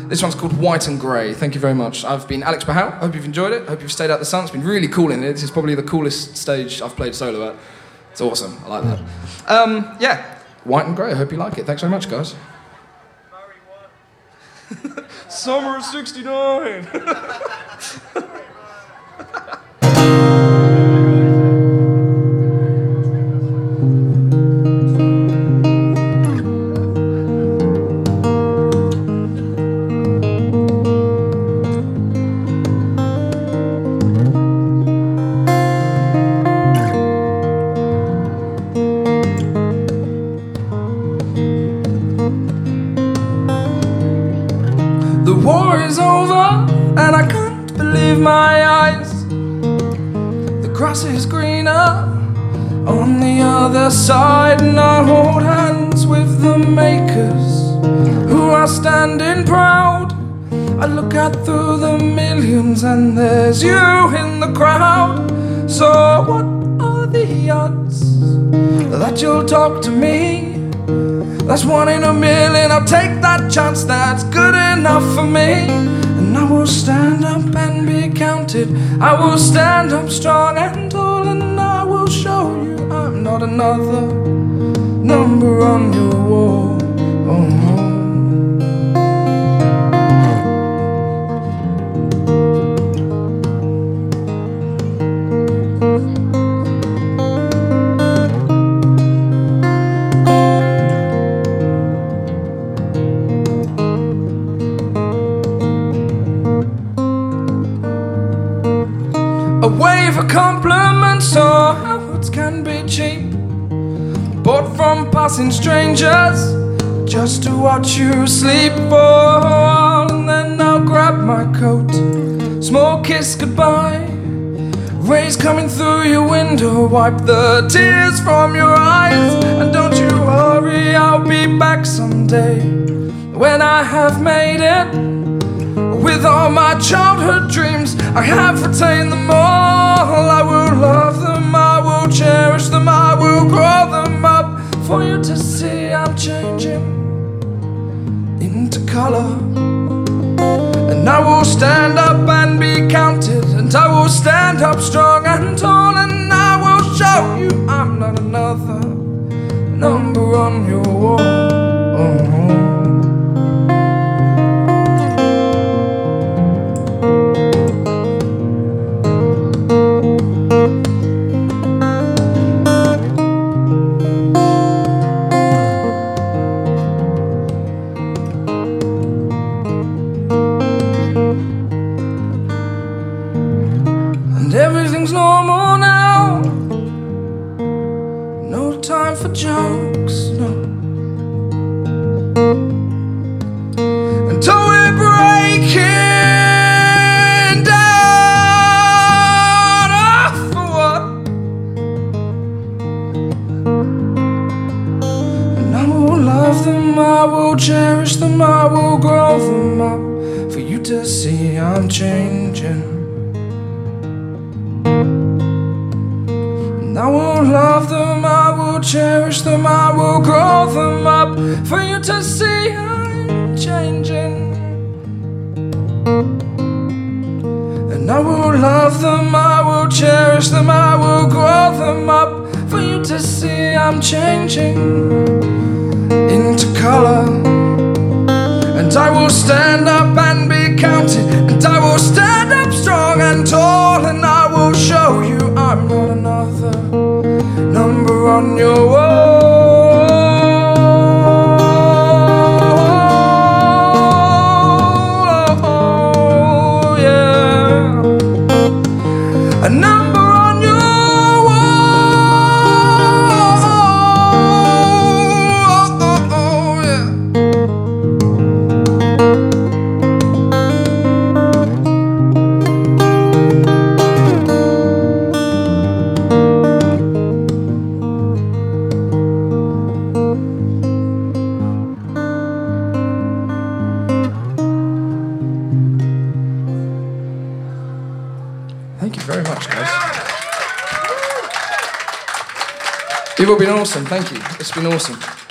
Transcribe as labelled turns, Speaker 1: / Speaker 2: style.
Speaker 1: This one's called White and Grey. Thank you very much. I've been Alex Bahal. Hope you've enjoyed it. Hope you've stayed out the sun. It's been really cool in here. This is probably the coolest stage I've played solo at. It's awesome. I like that. Yeah, White and Grey. I hope you like it. Thanks very much, guys. Summer of '69. The war is over, and I can't believe my eyes. The grass is greener on the other side, and I hold hands with the makers who are standing proud. I look out through the millions, and there's you in the crowd. So what are the odds that you'll talk to me? That's 1 in a million, I'll take that chance, that's good enough for me. And I will stand up and be counted, I will stand up strong and tall, and I will show you I'm not another number on your wall. Oh. A wave of compliments or how words can be cheap, bought from passing strangers just to watch you sleep for a while. And then I'll grab my coat, small kiss goodbye, rays coming through your window, wipe the tears from your eyes. And don't you worry, I'll be back someday when I have made it. With all my childhood dreams, I have retained them all. I will love them, I will cherish them, I will grow them up for you to see I'm changing into color. And I will stand up and be counted, and I will stand up strong and tall, and I will show you I'm not another number on your wall. Oh. Everything's normal now, no time for jokes, no. Until we're breaking down, oh, for what? And I will love them, I will cherish them, I will grow them up for you to see I'm changing. I will love them, I will cherish them, I will grow them up for you to see I'm changing. And I will love them, I will cherish them, I will grow them up for you to see I'm changing into color. And I will stand up and be counted, and I will stand up strong and tall, and I will show you I'm not another number on your wall. Oh, yeah. A number on your wall. Oh, yeah. Thank you very much, guys. You've all been awesome, thank you. It's been awesome.